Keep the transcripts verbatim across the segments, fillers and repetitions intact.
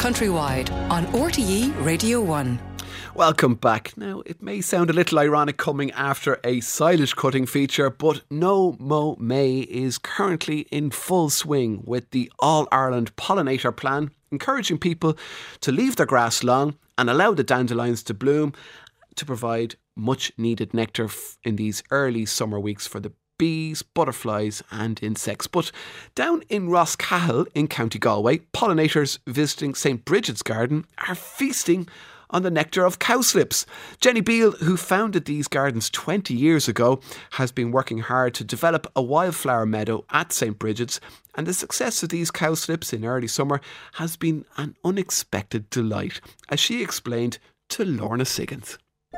countrywide on R T E Radio one. Welcome back. Now, it may sound a little ironic coming after a silage cutting feature, but No Mow May is currently in full swing with the All-Ireland Pollinator Plan, encouraging people to leave their grass long and allow the dandelions to bloom to provide much needed nectar in these early summer weeks for the bees, butterflies and insects. But down in Roscahill in County Galway, pollinators visiting St Bridget's Garden are feasting on the nectar of cowslips. Jenny Beale, who founded these gardens twenty years ago, has been working hard to develop a wildflower meadow at St Bridget's, and the success of these cowslips in early summer has been an unexpected delight, as she explained to Lorna Siggins.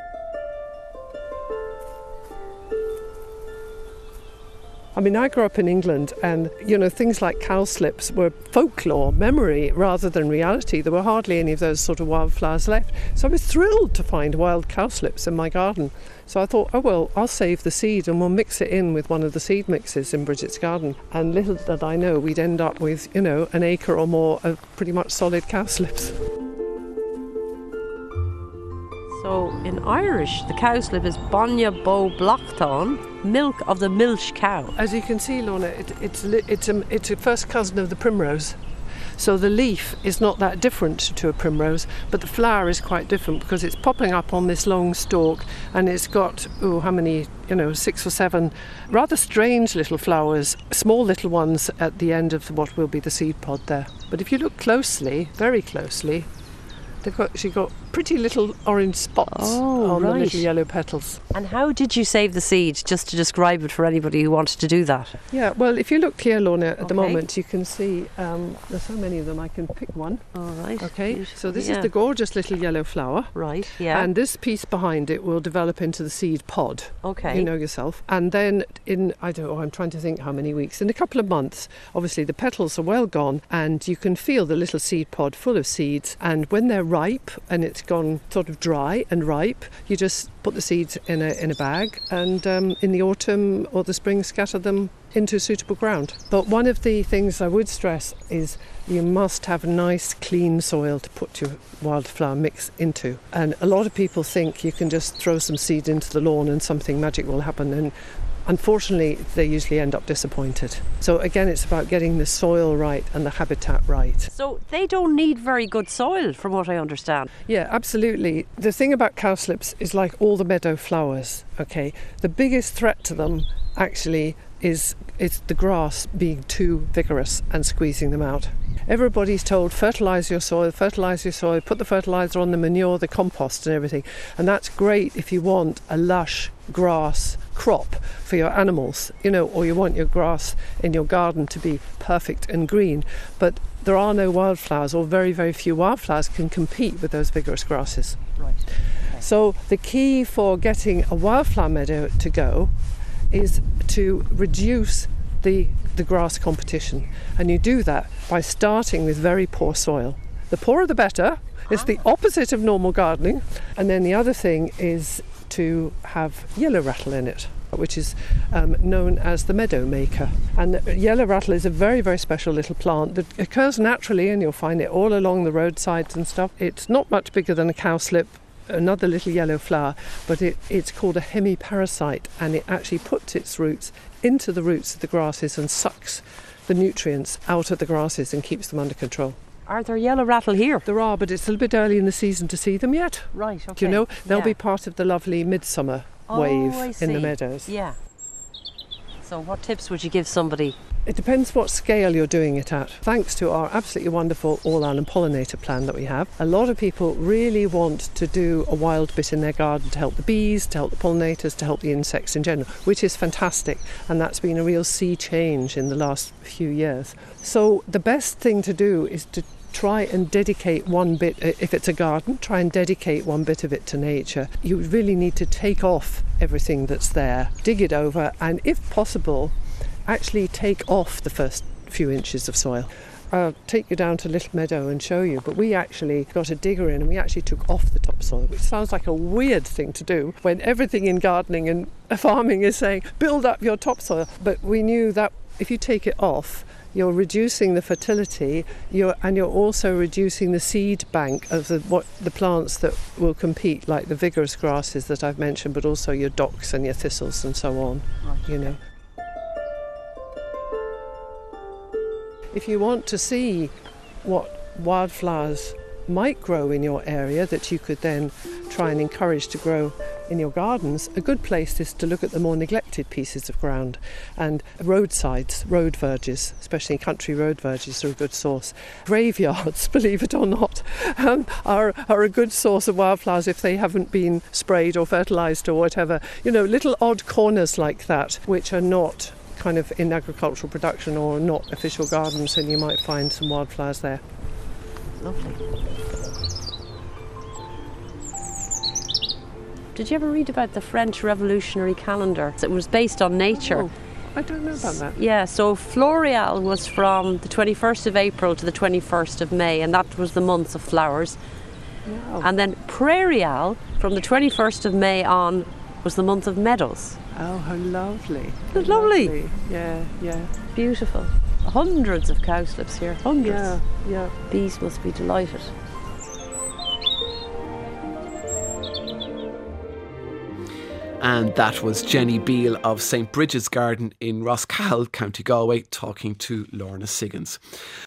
I mean, I grew up in England and, you know, things like cowslips were folklore, memory, rather than reality. There were hardly any of those sort of wildflowers left. So I was thrilled to find wild cowslips in my garden. So I thought, oh, well, I'll save the seed and we'll mix it in with one of the seed mixes in Bridget's garden. And little did I know we'd end up with, you know, an acre or more of pretty much solid cowslips. So in Irish, the cowslip is Banya Bo Blochton, milk of the milch cow. As you can see, Lorna, it, it's it's a, it's a first cousin of the primrose. So the leaf is not that different to a primrose, but the flower is quite different because it's popping up on this long stalk and it's got, oh, how many, you know, six or seven rather strange little flowers, small little ones at the end of what will be the seed pod there. But if you look closely, very closely, they've got, actually got pretty little orange spots oh, on right. the little yellow petals. And how did you save the seed, just to describe it for anybody who wanted to do that? Yeah, well, if you look here, Lorna, at okay. the moment, you can see um, there's so many of them, I can pick one. All right. Okay, Beautiful. so this yeah. is the gorgeous little yellow flower. Right, yeah. And this piece behind it will develop into the seed pod. Okay. You know yourself. And then in, I don't know, I'm trying to think how many weeks, in a couple of months, obviously the petals are well gone and you can feel the little seed pod full of seeds. And when they're ripe and it's gone sort of dry and ripe, you just put the seeds in a in a bag and um, in the autumn or the spring scatter them into suitable ground. But one of the things I would stress is you must have nice clean soil to put your wildflower mix into. And a lot of people think you can just throw some seed into the lawn and something magic will happen, and unfortunately, they usually end up disappointed. So again, it's about getting the soil right and the habitat right. So they don't need very good soil, from what I understand. Yeah, absolutely. The thing about cowslips is like all the meadow flowers, okay? The biggest threat to them actually is, is the grass being too vigorous and squeezing them out. Everybody's told, fertilise your soil, fertilise your soil, put the fertiliser on the manure, the compost and everything. And that's great if you want a lush grass crop for your animals, you know, or you want your grass in your garden to be perfect and green. But there are no wildflowers, or very, very few wildflowers can compete with those vigorous grasses. Right. Okay. So the key for getting a wildflower meadow to go is to reduce the the grass competition, and you do that by starting with very poor soil. The poorer the better. It's the opposite of normal gardening. And then the other thing is to have yellow rattle in it, which is um, known as the meadow maker. And the yellow rattle is a very, very special little plant that occurs naturally, and you'll find it all along the roadsides and stuff. It's not much bigger than a cowslip, another little yellow flower, but it, it's called a hemiparasite, and it actually puts its roots into the roots of the grasses and sucks the nutrients out of the grasses and keeps them under control. Are there yellow rattle here? There are, but it's a little bit early in the season to see them yet. Right, okay. Do you know? They'll yeah. be part of the lovely midsummer oh, wave I in see. the meadows. Yeah. So what tips would you give somebody? It depends what scale you're doing it at. Thanks to our absolutely wonderful All-Ireland Pollinator Plan that we have, a lot of people really want to do a wild bit in their garden to help the bees, to help the pollinators, to help the insects in general, which is fantastic. And that's been a real sea change in the last few years. So the best thing to do is to try and dedicate one bit, if it's a garden, try and dedicate one bit of it to nature. You really need to take off everything that's there, dig it over, and if possible, actually take off the first few inches of soil. I'll take you down to Little Meadow and show you, but we actually got a digger in and we actually took off the topsoil, which sounds like a weird thing to do when everything in gardening and farming is saying, build up your topsoil. But we knew that if you take it off, you're reducing the fertility, you're, and you're also reducing the seed bank of the, what, the plants that will compete, like the vigorous grasses that I've mentioned, but also your docks and your thistles and so on, right. you know. If you want to see what wildflowers might grow in your area that you could then try and encourage to grow in your gardens, a good place is to look at the more neglected pieces of ground, and roadsides, road verges, especially country road verges, are a good source. Graveyards, believe it or not, um, are, are a good source of wildflowers if they haven't been sprayed or fertilised or whatever. You know, little odd corners like that which are not kind of in agricultural production or not official gardens, and you might find some wildflowers there. Lovely. Did you ever read about the French Revolutionary Calendar? It was based on nature. Oh, I don't know about that. Yeah, so Floréal was from the twenty-first of April to the twenty-first of May, and that was the month of flowers. Wow. And then Prairial, from the twenty-first of May on, was the month of meadows. Oh, how lovely. How lovely. lovely. Yeah, yeah. Beautiful. Hundreds of cowslips here, hundreds. Yeah, yeah. Bees must be delighted. And that was Jenny Beale of Saint Bridget's Garden in Roscahill, County Galway, talking to Lorna Siggins.